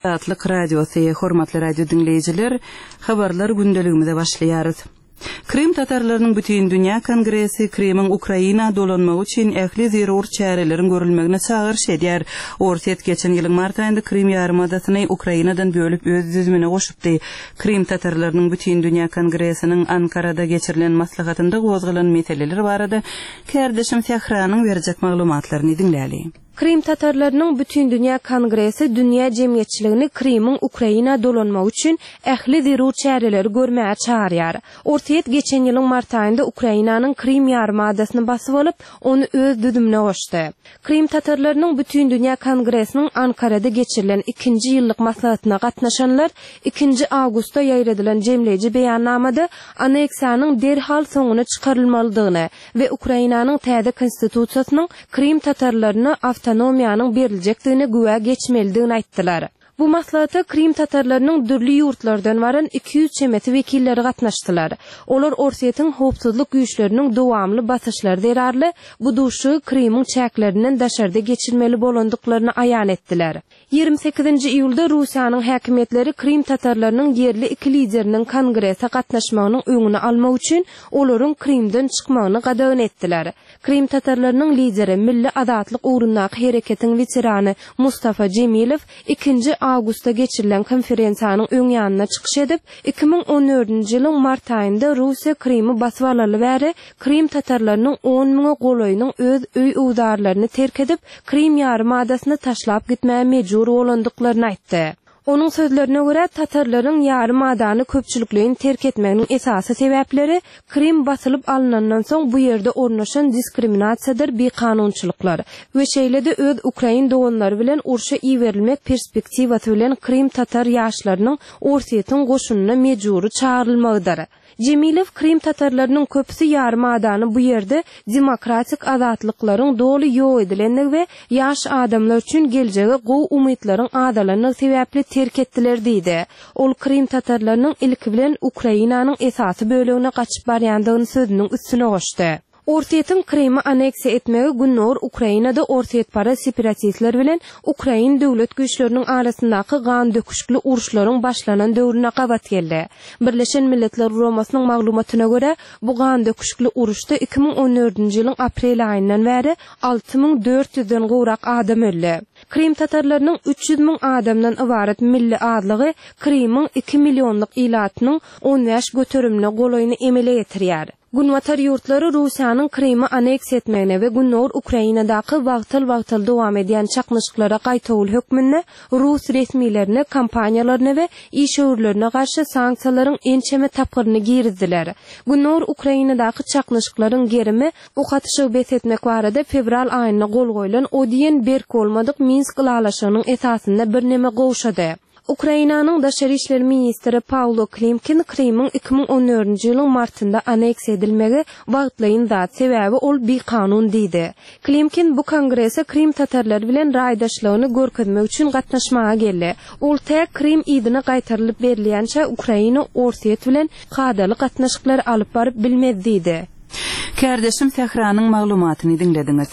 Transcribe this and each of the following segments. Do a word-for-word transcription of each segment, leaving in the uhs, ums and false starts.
Atlık radyosu, hormatly radio dinleyiciler, habarlar gündeligimizde başlayarız. Krim Tatarlarının bütün Dünya Kongresi Krim'in Ukrayna dolanmağı için ähli zerur çarelerin görülmegine çağırış edýär. Orset geçen ýylyň mart aýynda Krim ýarymadasyny Ukrainadan bölüp öz düzümine goşupdy. Krim Tatarlarının bütün Dünya Kongresiniň Ankarada geçirilen maslahatynda gozgalan meseleler barada kärdeşim Sehranyň berjek maglumatlaryny dinläli. Krim Tatarlarının bütün Dünya Kongresi dünya jemgyýetçiligini Krim'in Ukrayna dolanmagy üçin ähli zerur çareleri görmäge çağırýar. Ortaýet geçen ýylyň mart aýynda Ukrainanyň Krim ýarymadasyny basyp alyp, onu öz düdümine goşdy. Krim Tatarlarının bütün Dünya Kongresiniň Ankarada geçirilen ikinji ýyllyk maslahatyna gatnaşanlar ikinji awgustda ýaýradylan jemleýici beýannamada aneksiýanyň derhal soňuna çykarylmalydygyny we Ukrainanyň täze konstitusiýasynyň Krim Tatarlaryna avtonomiýanyň berilejekdigine güwe geçmelidigini aýtdylar. Bu maslahata Krim Tatarlarının dürli yurtlardan varan iki yüz çemeti vekilleri gatnaşdylar. Olar Orset'in howpsuzlyk güýçleriniň dowamly basyşlary derarly bu duşy Krim'in çäklerinden daşarda geçirmeli bolandyklaryny aýan etdiler. ýygrimi sekizinji iýulda Russiýanyň häkimetleri Krim Tatarlarının yerli iki lideriniň kongrese gatnaşmagynyň öňüni almak üçin olaryň Krimden çykmagyny gadagyn etdiler. Krim Tatarlarının lideri Milli Adatlyk ugrundaky hereketiň veterany Mustafa Cemilow ikinji awgustda geçirilen konferensiýanyň öň ýanyna çykyş edip iki ming on dördünji ýylyň mart aýynda Russiýa Krimi basyp alaly bäri Krim Tatarlarynyň on miňe goloýynyň öz öý uwdarlaryny terk edip Krim ýarymadasyny taşlap gitmäge mejbur bolandyklaryny aýtdy. Onun sözlerine göre Tatarların yarımadany köpçülüklerini terk etmeginin esasy sebäpleri Krim basılıp alınandan soň bu yerde ornaşan diskriminasiýadyr, bekanunçylyklar we şeýle-de öz Ukrain doganlary bilen urşa iýerilmek perspektiwasy bilen Krim Tatar ýaşlarynyň Orset'in goşunyna mejburi çağrylmagydyr. Cemilow Krim Tatarlarının köpüsü yarımadany bu yerde demokratik azatlyklaryň doly ýok edilenligi we ýaş adamlar üçin geljege gowy umytlaryň adalanyny sebäpli terk etdiler diýdi. Ol Krim Tatarlarının ilki bilen Ukrainanyň esasy bölegine gaçyp barýandygyny sözüniň üstüne goşdy. Orset'in Krim'i aneksiýa etmegi günnor Ukrainada Orset para separatistler bilen Ukrain döwlet güýçleriniň arasyndaky gan döküşli uruşlaryň başlanan döwrüne gabat geldi. Birleşen Milletler Guramasynyň maglumatyna görä, bu gan döküşli uruşda iki ming on dördünji ýylyň aprel aýyndan bäri alty ming dört ýüzden gowrak adam öldi. Krim Tatarlarynyň üç ýüz miň adamdan ibaret milli adlygy Krim'iň iki millionlyk ilatynyň on beş göterimine goloýyny emele getirýär. Günwatar ýurtlary Russiýanyň Krim'i aneksiýa etmegine we günnor Ukrainadaky wagtyl-wagtyl dowam edýän çaknyşyklara gaýtawyl hökmünde Rus resmiýlerine, kompaniýalaryna we işgörlerine garşy sanksiýalaryň ençeme tapgyryny girizdiler. Günnor Ukrainadaky çaknyşyklaryň gerimi okatyşy besetmek barada fevral aýyna gol goýulan Odien berk bolmadyk Minsk ýalaşanyň esasynda bir neme gowşady. Ukrainanyň daşary işler ministri Paulo Klimkin Krim'iň iki ming on dördünji ýylyň martynda aneksiýa edilmegi wagtlaýyn zat sebäbi ol bekanun diýdi. Klimkin bu kongrese Krim Tatarlary bilen raýdaşlygyny görkezmek üçin gatnaşmaga geldi. Ol täk Krim ýydyna gaýtarylyp berilýänçe Ukraina Orset bilen gadaly gatnaşyklar alyp baryp bilmez diýdi. Kärdeşim Sehranyň maglumatyny dinlediňiz.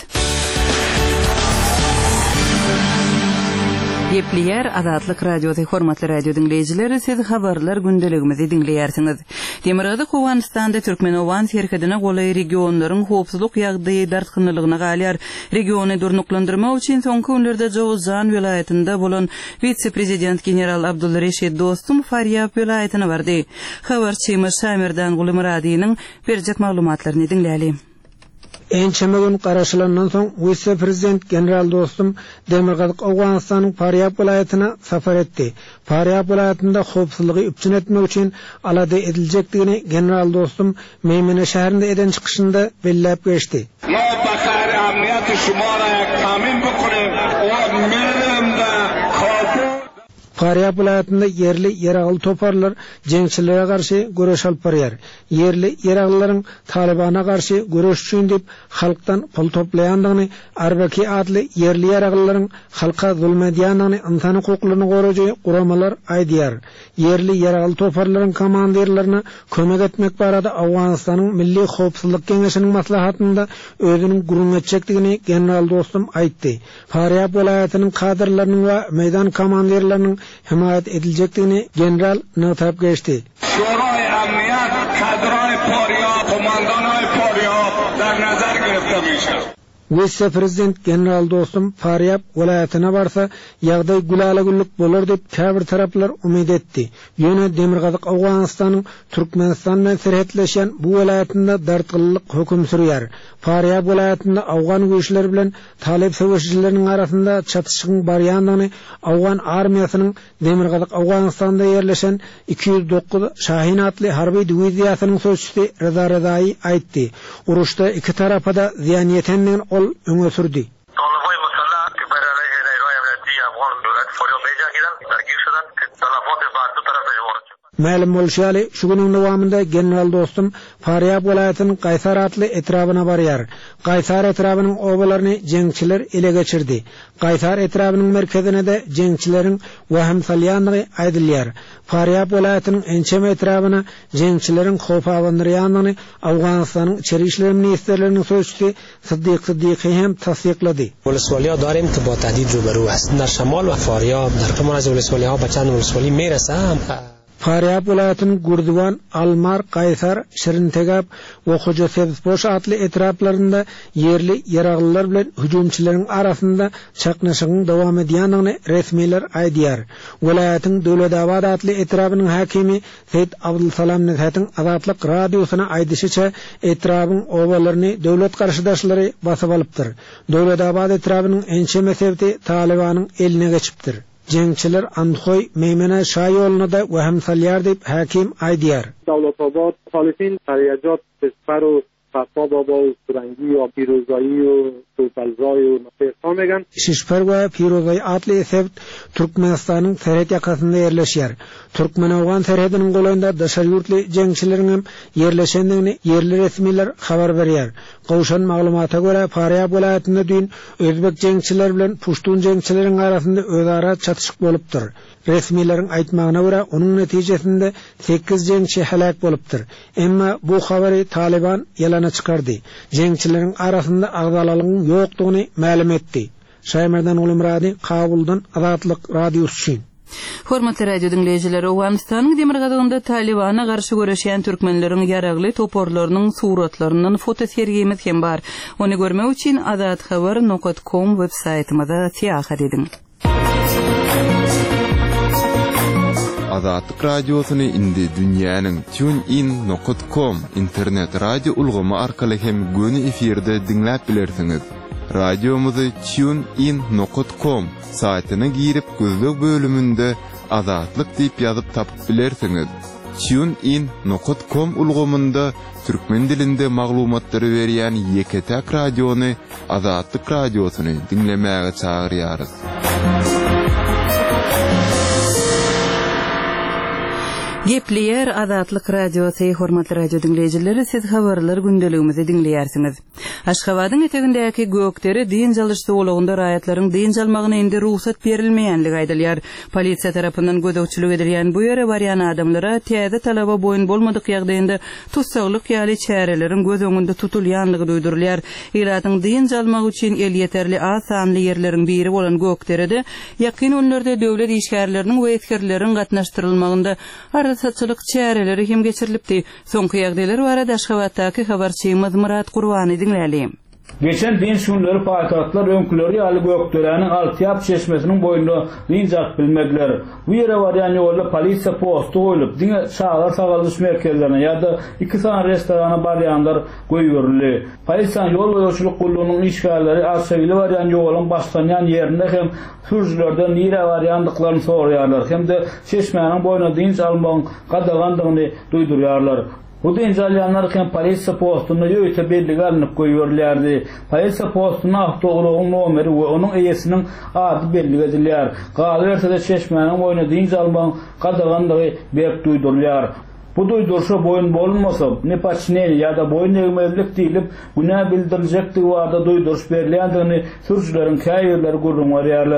Yepliyer Adatlyk radioda hormatly radio dinleyijileri, siz habarlar gündeligimizi dinleýärsiňiz. Demirgazy Howganystanda Türkmenowan serkedine golay regionlaryň howpsuzlyk ýagdaýy dartgynlygyna galýar. Regiony durnuklandyrmak üçin soňky günlerde Jowzan vilayetinde bolan vitse-prezident general Abdulreşid Dostum Faryab vilayetyne bardy. Habarçymyz Samirdan Gulmuradynyň berjek maglumatlaryny dinläli. Ençeme gün garaşylandan soň vice-prezident general Dostum Demirgazyk Awganystanyň Faryab vilayetyne safar etdi. Faryab vilayetinde howpsuzlygy üpçün etmek üçin alada ediljekdigini general Dostum Meýmene şäherinde eden çykyşynda belläp geçdi. Ma bakar amniyat şumara tamin bukune o millimde Faryab vilayetinde yerli yeragly toparlar jeňçilere garşy göreş alyp barýar. Yerli yeraglylaryň Talibana garşy göreş üçin dep halkdan pul toplaýandygyny, Arbaki adly yerli yeraglylaryň halka zulmedýändygyny, insan hukuklaryny goraýjy guramalar aýdýar. Yerli yeragly toparlaryň komandirlerini kömek etmek barada Awganystanyň Milli Howpsuzlyk Keňeşiniň maslahatynda özüniň gurulmatçykdygyny general Dostum aýtdy. Faryab vilayetynyň kadrlarynyň we meýdan komandirleriniň himayet edilecekdigini general nötap geçti. شورای امنیت کادرای فاریاب قماندانای فاریاب در نظر گرفته میشه. Wesse prezident general dostum Faryab vilayatına barsa yağday gulala güllük bolar dep käbir taraplar umid etdi. Ýöne Demirgazyk Awganystanyň Türkmenistan bilen serhetleşen bu vilayatynda dartgyllyk höküm sürýär. Faryab vilayatynda Awgan güýçleri bilen talep söwüşçileriniň arasynda çatışygyň barýandygyny Awgan armiýasynyň Demirgazyk Awganystanda ýerleşen iki yüz dokuz Şahin atly harby diwiziýasynyň söwüşçisi Reza Rezaý aýtdy. Uruşda iki tarapa da ziýan ýetendigini ol öňe sürdi. Ma'lum bolşaly şu günüň dowamında general dostum Faryab vilayatynyň Gaýsar atly etrabyna barýar. Gaýsar etrabynyň obalaryny jeňçiler ele geçirdi. Gaýsar etrabynyň merkezine de jeňçileriň waham salýandygy aýdylýar. Faryab vilayatynyň ençem etrabyna jeňçileriň howp awandyrýandygyny Awganystanyň içeri işler ministrliginiň söwüşçisi Siddiq Siddiqi hem tasdiqlady. ولسوالی‌ها داریم که با تهدید روبرو است. در شمال و فاریاب در کمان از ولسوالی‌ها به چند ولسوالی میرسه. Faryab vilayatynyň Gurdiwan, Almar, Gaýsar, Şirintegap we Hoja Sebizboş atly etraplarynda yerli ýaraglylar bilen hüjümçileriň arasynda çaknaşygyň dowam edýändigini resmiler aýdýar. Vilayatyň Döwledabad atly etrapynyň hakimi Seýid Abdulsalam Nezatyň Azatlyk radiosyna aýdyşyça etrabyň obalaryny döwlet garşydaşlary basyp alypdyr. Döwledabad etrapynyň ençe mesebeti Talibanyň eline geçipdir. Jeňçiler Anhoy Meýmene şaý ýoluna da waham salýar diýip hakim aýdýar. Dawlatobad muhalifin Taryajat Pesparu Fatma Baba و Surangi و Pirozai و Sultanzai و Nafirsan megan. Şişper we Pirozai atly esept Türkmenistanyň serhet ýakasynda ýerleşýär. Türkmen Awgan serhediniň golanynda daşar ýurtly jeňçileriň hem ýerleşendigini yerli resmiler habar berýär. Gowşan maglumata görä Faryab vilayatynda dün özbek jeňçiler bilen Puштун jeňçileriň arasynda özara çatışyk bolupdyr. Resmilerin aýtmagyna görä onuň netijesinde sekiz jeňçi halak bolupdyr. Emma bu habary Taliban ýalana çykardy. Jeňçileriň arasynda agdalalygyň ýokdugyny ma'lum etdi. Şaýmerdan Ulumrady, Kabuldan Azatlyk radiosu üçin. Hormatly radio dinleyijileri, Awganystanyň Demirgazygynda Talibana garşy göreşýän türkmenleriň ýaragly toporlarynyň suratlarynyň foto sergimiz hem bar. Ony görmek üçin azat habar nokta com web saýtymyza seýahat ediň. Azatlyk radiosyny indi dünýäniň TuneIn nokta com internet radio ulgamy arkaly hem göni efirde dinläp bilersiňiz. Radiomuzy TuneIn nokta com saýtyna girip gözlük bölümünde Azatlyk diýip ýazyp tapyp bilersiňiz. TuneIn nokta com ulgamynda türkmen dilinde maglumatlary berýän ýeketäk radiony Azatlyk radiosyny dinlemäge çagyrýarys. Gepleyer Azatlyk radiosu, hormatly radio dinleyijileri, siz habarlar gündeligimizi dinleýärsiňiz. Aşgabatyň etegindäki gökderi diň jalyşy bolagynda raýatlaryň diň jalmagyna indi ruhsat berilmeýänligi aýdylýar. Polisiýa tarapyndan gödökçülük edilýän bu ýere barýan adamlara täze talaba boýun bolmadyk ýagdaýynda tutsaglyk ýaly çärelerin göz öňünde tutulýanlygy duýdurulýar. Iratyň diň jalmagy üçin el ýeterli az sanly ýerleriň biri bolan gökderide ýakyn önlerde döwlet işgärleriniň we etkerleriň gatnaşdyrylmagynda satçylyk çäreleri hem geçirilipdi. Soňky ýagdaýlar barada Aşgabatdaky habarçymyz Murat Gurbany dinläli. Geçen din şunları paýtatlar öňküleri ýaly gökdereniň Altyap çeşmesiniň boýunda linjak bilmekler. Bu ýere barýan ýolda polisiýa postu goýulyp, diňe şahar sagaldyş merkezlerine ýa-da iki san restorana barýanlar goýurildi. Polisiýa ýol goýuçylyk gullugynyň işgärleri aşagyly barýan ýolun başlanýan ýerinde hem sürücülerden nire barýandyklaryny soraýarlar, hem de çeşmeniň boýuna diň almagyň gadagandygyny duýdurýarlar. Bu dinjalyanlar hem polisiýa postuna ýöýte belli alınıp goýurlardy. Polisiýa postuna awtoglugyň nomeri we onuň eýesiniň ady belli edilýär. Galy berse çeşmeniň boýuna diň almagyň gadagandygy berip duýdurýar. Bu duýdurşa boýun bolmasa, ne paçneli ýa-da boýun egmelik diýilip, günä bildirijekdi wada duýduruş berilýändigini sürücüleriň käýürleri gurrun berýärler.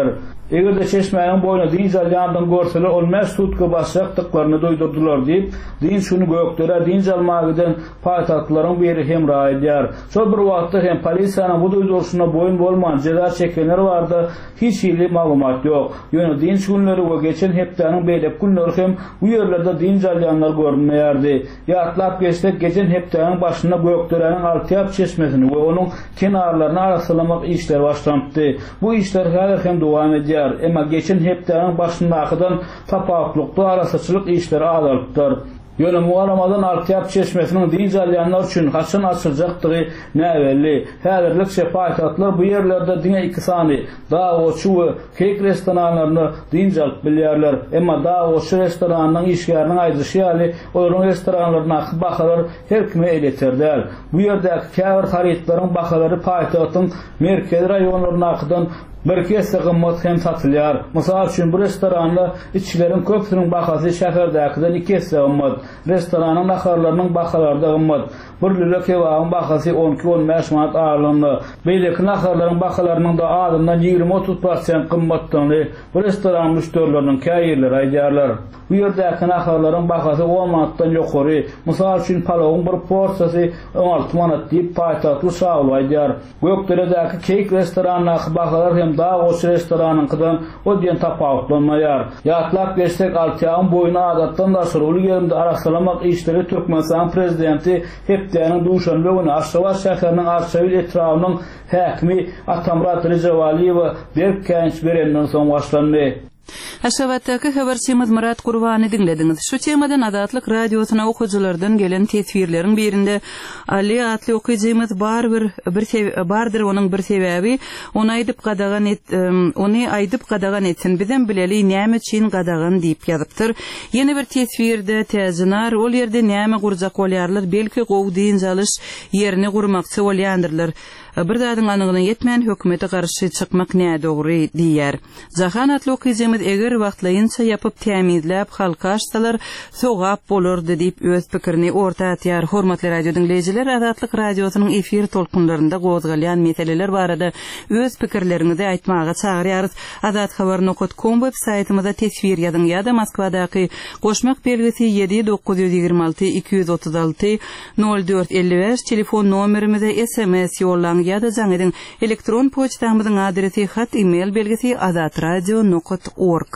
Eger de çeşmenin boyuna din jalyandan görseler olmaz tutkı basacaktıklarını duydurdular deyip din şunu gökdöre din jalmagıdan paytahtların biri hem raidiyar. Şol bir wagtda hem polisiýanyň bu duyduruşuna boyun bolman ceza çekenler vardı. Hiç hili maglumat yok. Ýöne din günleri we geçen hepdeniň beýlep günleri hem bu ýerlerde din jalyanlar görünmeýärdi. Ýatlap geçsek geçen hepdeniň başyna gökdörenin altyap çeşmesini we onuň kenarlaryny arasalamak işler başlandy. Bu işler häzir hem dowam edýär. Emma geçen hepdeniň başyndakydan tapawutlukda arasaçylyk işleri azalypdyr. Ýöne muharamadan altyap çeşmesiniň din jalyanlar üçin haçan açyljakdygy näwelli. Häzirlikçe paýtatlar bu ýerlerde diňe iki sany dawaçy we kek restoranlaryny din jalyp bilýärler. Emma dawaçy restoranynyň işgäriniň aýdyşy ýaly olaryň restoranlaryna bahalar her kime eleterler. Bu ýerdäki käbir haritlaryň bahalary paýtatyň merkez raýonlaryna bir kese gymmat hem satylýar. Mysal üçin bu restoranda içkilerin köpsüniň bahasy şäherdäkinden iki kese gymmat. Restoranyň naharlarynyň bahalary da gymmat. Bir lüle kebabyň bahasy on iki on beş manat aralygynda. Beýleki naharlaryň bahalarynyň da adymdan ýygrimi otuz prosent gymmatdanly. Bu restoran müşterileriniň käýirleri aýdýarlar. Bu ýerdäki naharlaryň bahasy on manatdan ýokary. Mysal üçin palawyň bir porsiýasy on alty manat diýip paýtatly şagly aýdýar. Gökderedäki kek restoranyň bahalary hem daha o restoranyňkydan o diýen tapawutlanmaýar. Ýatlap geçsek altyağın boyuna adatdan da sorulu ýerinde arasalamak işleri Türkmenistan prezidenti hepdeniň duşanbe güni Aşgabat şäheriniň Arşavil etrawynyň häkimi Atamrat Rejawaliýew Berkenç berenden soň başlandy. Aşgabatdaky habarçymyz Murat Gurbany dinlediňiz. Şu temadan Adatlyk radiosyna okuwçylardan gelen tesbirleriň birinde Ali atly okuwçymyz bar bir bir bardyr onuň bir sebäbi onu aýdyp gadagan et onu aýdyp gadagan etsin bilen bileli näme üçin gadagan diýip ýazypdyr. Ýene bir tesbirde täzinar ol ýerde näme gurjak bolýarlar belki gowdyn jalyş ýerini gurmakçy bolýandyrlar. Bir dadyň anygyna ýetmän hökümete garşy çykmak näde dogry diýär. Jahan atly okuwçymyz eger wagtlaýynça ýapyp tämizläp halka açsalar sogap bolardy diýip öz pikirini orta atýar. Hormatly radio dinleýijiler, Adatlyk radiosynyň efir tolkunlarynda gozgalýan meseleler barada öz pikirleriňizi aýtmaga çagyrýarys. adat habar nokta com web saýtymyzda tesbir ýazyň ýa-da Moskwadaky goşmak belgisi yedi dokuz yüz ýygrimi alty iki yüz otuz alty nol dört elli beş telefon nomerimize S M S ýollaň ýa-da jaňyň elektron poçtamyzyň adresi hat email belgisi adatradio nokta org.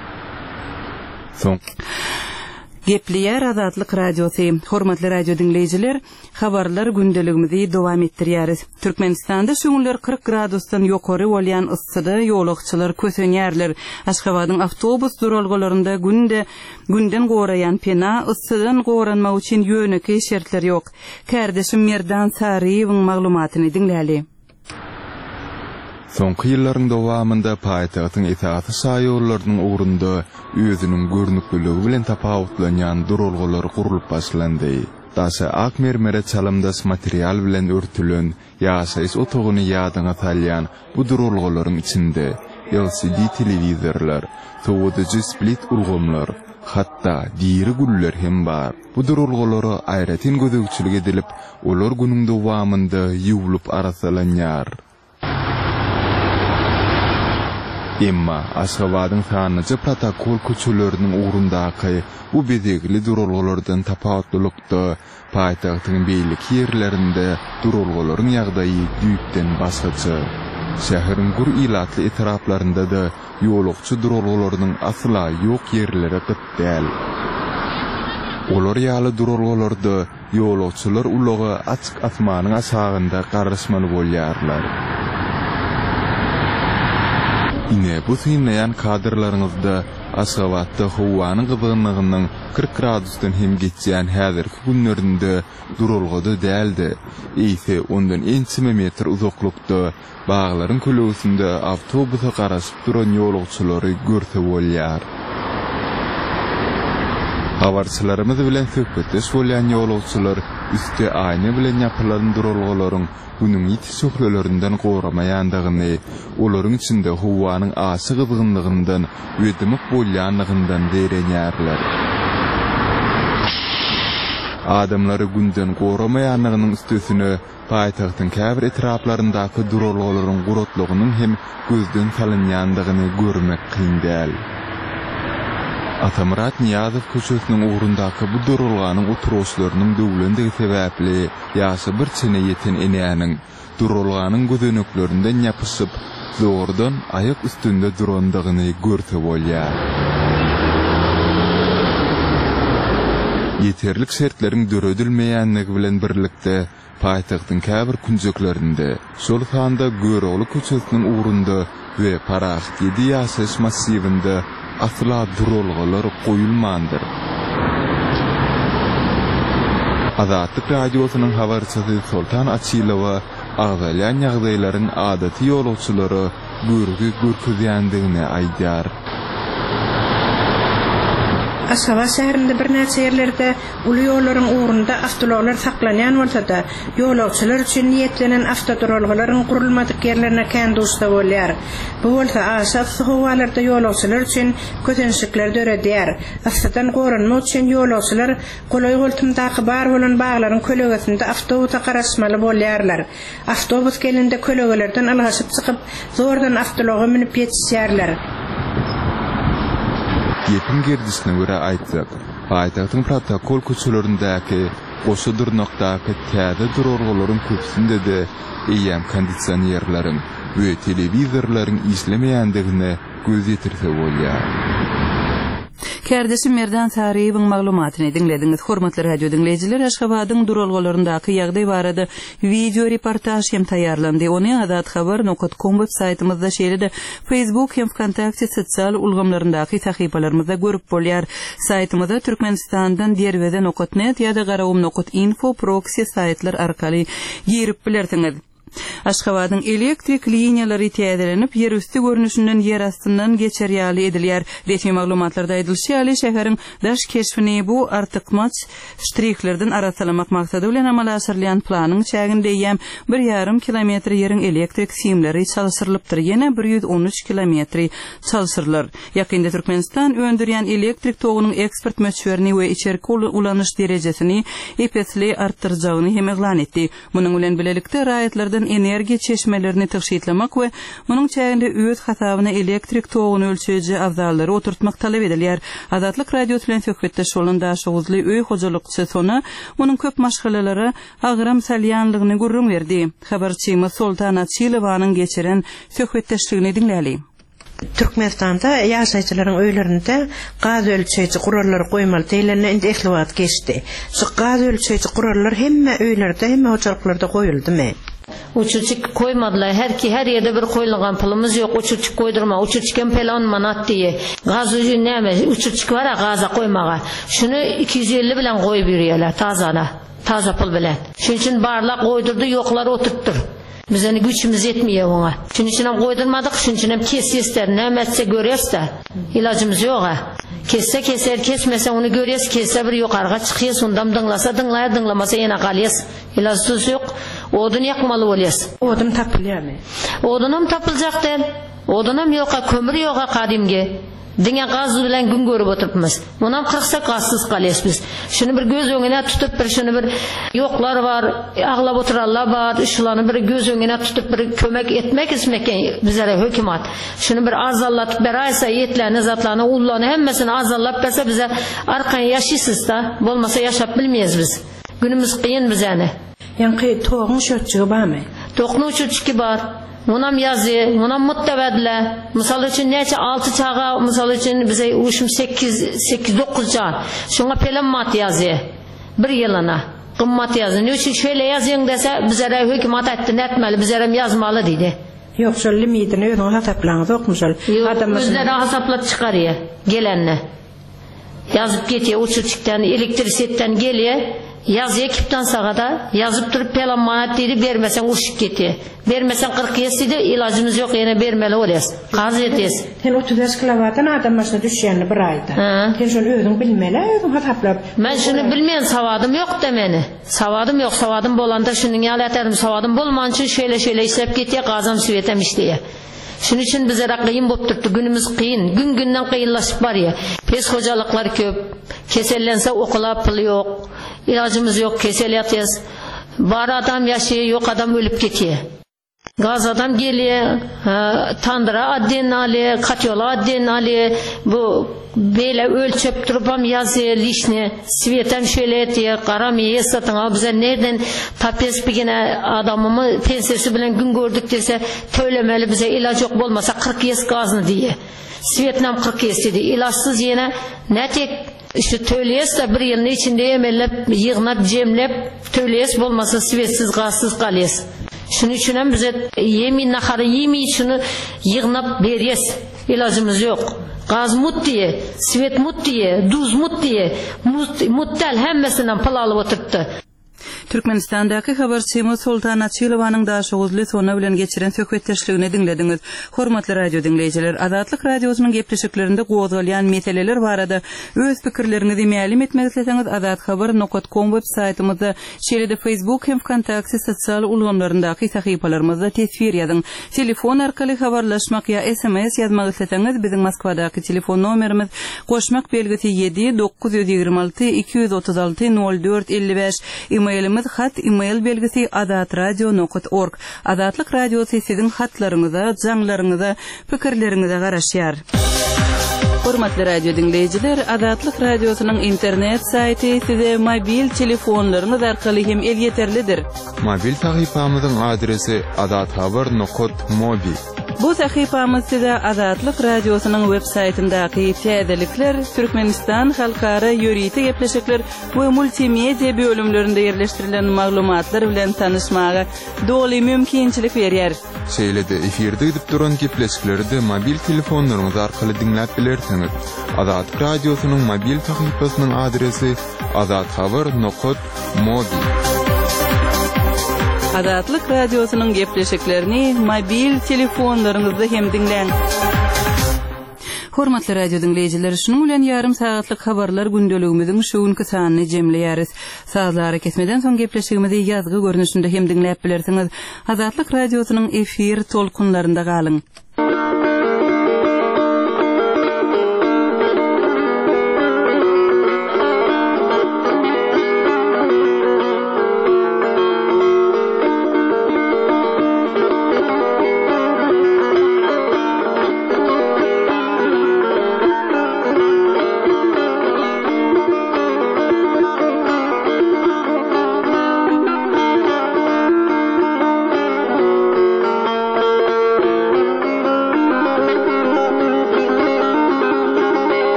Son. Gepliýär Adatlyk radiosy. Hormatly radio dinleýijiler, habarlar gündeligimizi dowam etdirýäris. Türkmenistanda şu günler kırk gradusdan ýokary bolýan yssyda ýolagçylar kösenýärler. Aşgabatyň awtobus duralgalarynda günde günden goraýan pena yssydan goranmak üçin ýöneki şertler ýok. Kärdeşim Merdan Sariýewiň maglumatyny dinläli. Soňky ýyllaryň dowamında paýtagtyň etaty saýýorlarynyň ugrunda özüniň görnüklüligi bilen tapawutlanýan durulgalar gurulyp başlandy. Dasa ak mermere çalamdas material bilen örtülen ýaşaýys otogyny ýadyna salýan bu durulgalaryň içinde L C D telewizorlar, towudyjy split ulgamlar, hatda diýri güller hem bar. Bu durulgalary aýratyn gözegçilik edilip, olar günüň dowamında ýuwlup arasalanýar. Emma Aşgabatyň sanyjy protokol köçeleriniň ugrundaky bu bedegli durulgalardan tapawutlykda paýtagtyň beýleki ýerlerinde durulgalaryň ýagdaýy düýpden başgaça. Şäheriň gur ilatly etraplarynda da ýolagçy durulgalarynyň asla ýok ýerleri gytdäl. Olar ýaly durulgalarda ýolagçylar ulagy açyk asmanyň aşagynda garaşmaly bolýarlar. Ine bu synlayan kadrlaryňyzda Aşgabatda howanyň gyzgynlygynyň kırk gradusdan hem geçýän häzirki günlerinde durulgada däldi. Eýse ondan ençi metr uzaklykda baglaryň kölegisinde awtobusa garaşyp duran ýolagçylary görse bolýar. Habarçylarymyz bilen söhbetdeş bolýan ýolagçylar üstü aýna bilen ýapylan durulgalaryň günüň ýiti söhbelerinden goramaýandygyny, olaryň içinde howanyň asy gyzgynlygyndan ödümik bolýanlygyndan berenýärler. Adamları günden goramayanlığının üstüsüne paytahtın käbir etraplarındaky durulgalaryň gurotlugynyň hem gözden salynýandygyny görmek kyn däl. Atamurat Niyazow köçesiniň ugrundaky bu durulganyň oturuşlarynyň döwlendigi sebäpli ýaşy bir çene ýeten enäniň durulganyň gözenöklerinden ýapyşyp zordan ayak üstünde durandygyny görse bolýar. Yeterlik şertleriň döredilmeýänligi bilen birlikde paýtagtyň käbir kunjeklerinde şol sanda Göroğlu köçesiniň ugrunda we Paraxt ýedi ýaşaş massivinde asla durulgalar goýulmandyr. Azatlyk radiosynyň habarçysy Sultan Açylowa agzalyan ýagdaýlaryň adaty ýolagçylary görügi görkezýändigini aýdýar. Aşgabat şäherinde bir näçe ýerlerde uly ýollaryň ugrunda avtolar saklanýan bolsa-da, ýolagçylar üçin niýetlenen avtoduralgalaryň gurulmadyk ýerlerine kän dostda bolýar. Bu bolsa aşap sowalarda ýolagçylar üçin kötenşikler döredýär. Astadan gorunmak üçin ýolagçylar golay goltymdaky bar bolan baglaryň kölegesinde avtobusa garaşmaly bolýarlar. Avtobus gelende kölegelerden alhasyp çykyp, zordan avtolaga minip ýetişýärler. Yepin gerdisine göre aýtsak, paýtagtyň protokol köçelerindäki goşa durnakdaky täze durargalaryň köpsinde de eýem kondisionerlaryň we telewizorlaryň işlemeýändigine göz ýetirse bolýar. Kardeşim Merdan Sariýewiň maglumatyny dinlediňiz. Hormatly radio dinleýijiler, Aşgabatyň duralgalaryndaky ýagdaý barada video reportaj hem taýýarlandy. Ony azat habar nokta com web saytymyzda şeýle Facebook hem Kontakte sosial ulgamlaryndaky sahypalarymyzda görüp bolýar. Saytymyzda Türkmenistandan derwede nokta net ýa-da garawum nokta info proxy saytlar arkaly girip bilersiňiz. Aşgabatyň elektrik liniýalary täzelenip yer üstü görnüşinden yer astyndan geçerýäli edilýär. Resmi maglumatlarda aýdylýar, şäheriň daş keşfini bu artykmaç ştriklerden arasalamak maksady bilen amala aşyrylýan planyň çäginde ýem bir ýarym kilometr ýeriň elektrik simleri çalyşyrylypdyr. Ýene bir ýüz on üç kilometri çalyşyrylar. Ýakynda Türkmenistan öndürýän elektrik togunyň eksport möçberini we içerki ulanyş derejesini epesli artdyrajagyny hem eglan etdi. Munyň bilen bilelikde raýatlardan energiýa çeşmelerini tygşytlamak we munyň çäginde öz hasabyna elektrik toguny ölçeji awzallary oturtmak talap edilýär. Azatlyk radio bilen söhbetde şolunda şowuzly öý hojalykçy sona munyň köp maşgalalary agram salýanlygyny görüň berdi. Habarçymyz Sultan Açylowanyň geçiren söhbetdeşligini dinläli. Türkmenistanda ýaşaýjylaryň öýlerinde gaz ölçeji gurallar goýmaly diýilende indi ehli wagt geçdi. Şu gaz ölçeji gurallar hemme öýlerde, hemme hojalyklarda goýuldymy? Uçuçuk koymadılar. Her ki her yerde bir koyulgan pulumuz yok. Uçuçuk koydurma. Uçuçukken pelan manat diye. Gaz ucu neyme? Uçuçuk var ya gaza koymağa. Şunu iki yüz elli bilen koy biriyorlar. Tazana. Taza pul bilen. Şunun için barlak koydurdu. Yokları oturttur. Bizden güçümüz yetmiyor ona. Şunun için hem koydurmadık. Şunun için hem kesiyizler. Ne etse görüyoruz da. İlacımız yok ha. Kesse keser, kesmese onu görüyoruz. Kesse bir yukarıga çıkıyoruz. Ondan dınlasa dınlaya, dınlamasa yine kalıyoruz. İlacımız yok. Odun yakmalı oluyoruz. Odun tapılıyor mu? Odunum tapılacak değil. Odunum yoka, kömür yoka kadimge. Dünya gaz bilen gün görüp oturupmuz. Onam kırksa gazsız kalıyoruz biz. Şunu bir göz önüne tutup bir şunu bir yoklar var, ağlap oturarlar var, ışılanı bir göz önüne tutup bir kömek etmek ismeken bizlere hükümet. Şunu bir azallatıp beraysa yetlerini, zatlarını, ullarını hemmesini azallap berse bize arkan yaşaysız da, olmasa yaşap bilmeyiz biz. Günümüz kıyın bize. Yani toğun şörtçüğü var mı? Toğun şörtçüğü var. Munam yazı, munam muttebedle. Misal için neyse altı çağa, misal için bize uşum sekiz dokuz çağa. Şuna pelem mat yazı. Bir yılına. Kımmat yazı. Ne için şöyle yazıyın dese, bizlere hükümet ettin etmeli, bizlere yazmalı dedi. Yok söyleyeyim miydi? Ne ödün hasaplarınız yok mu? Bizlere hasaplat çıkarıyor. Gelenle. Yazıp geçiyor uçuçuktan, elektrisiyetten geliyor. Yaz ekipten sağada yazıp durup pelan manat dedi, vermesen uçup gitti. Vermesen kırk yesiydi, ilacımız yok yine vermeli orayız. Gaz ediyiz. Sen otuz beş kilovattan adam başına düşeceğini bir ayda. Sen şunu ödün bilmeli, ödün hataplap. Ben şunu bilmeyen savadım yok demeni. Savadım yok, savadım bolanda şunun yalaterim, savadım bolman için şöyle şöyle işlep gitti, gazam süvetemiş diye. Şunun için bize kıyın bop tuttu, günümüz kıyın, gün günden kıyınlaşıp var ya. Pes hocalıklar köp, kesellense okula pul yok. ilacımız yok, kesel yatıyoruz. Var adam yaşıyor, yok adam ölüp gidiyor. Gaz adam geliyor, tandıra adden alıyor, katyola adden alıyor. Bu böyle ölçüp durupam yazıyor lişne. Svetem şöyle etiyor, karamıyor, satın. Bize nereden tapes bir gene adamımı pensiyesi bilen gün gördük dese, töylemeli bize ilaç yok olmasa kırk yes gazını diye. Svetnam kırk yes dedi. İlaçsız yine ne tek işte tölyes de bir yılın içinde emellep, yığınap, cemlep, tölyes olmasa svetsiz, gazsız kalıyız. Şunun için bize yemin naharı yemeyi şunu yığınap veriyiz. İlacımız yok. Gaz mut diye, svet mut diye, duz mut diye, mut, muttal hemmesinden pıl alıp oturttu. Türkmenistan'daki habarçymyz Sultan Açylowanyň daşyguzly sona bilen geçiren söhbetdeşligini dinlediňiz. Hormatly radio dinleýijiler, Azatlyk radiosynyň gepleşiklerinde gozgalýan meseleler barada öz pikirleriňizi ma'lum etmek isteseňiz azat habar nokta com web saytymyzda, şeýle-de Facebook hem Kontakty sosial ulgamlaryndaky sahypalarymyzda tesvir ýazyň. Telefon arkaly habarlaşmak ýa S M S ýazmak isteseňiz biziň Moskwadaky telefon nomerimiz goşmak belgisi yedi dokuz yüz ýygrima alty iki yüz otuz alty nol dört elli beş. E-mailimiz hat email belgisi azatradio nokta org. Azatlyk radiosy siziň hatlaryňyza, jaňlaryňyza, pikirleriňize garaşýar. Hormatly radio dinleýijiler, Azatlyk radiosynyň internet saýty size mobil telefonlaryňyz arkaly hem el ýeterlidir. Mobil sahypamyzyň adresi azathabar nokta mobi. Bu sahypamyz size Azatlyk radiosynyň web saytyndaky täzelikler, Türkmenistan halkara ýöriýeti gepleşikler we multimedia bölümlerinde ýerleşdirilen maglumatlar bilen tanışmaga doly mümkinçilik berýär. Şeýle-de efirde gidip duran gepleşikleri mobil telefonlaryňyz arkaly dinläp bilersiňiz. Azatlyk radiosynyň mobil sahypasynyň adresi azathabar nokta mobi. Azatlyk radiosynyň gepleşiklerini mobil telefonlaryňyzda hem dinleň. Hormatly radio dinleýijiler, şunuň bilen ýarym sagatlyk habarlar gündeligimiziň şu günkü sanyny jemleýäris. Sazlary kesmeden soň gepleşigimizi ýazgy görnüşinde hem dinläp bilersiňiz. Azatlyk radiosynyň efir tolkunlarynda galyň.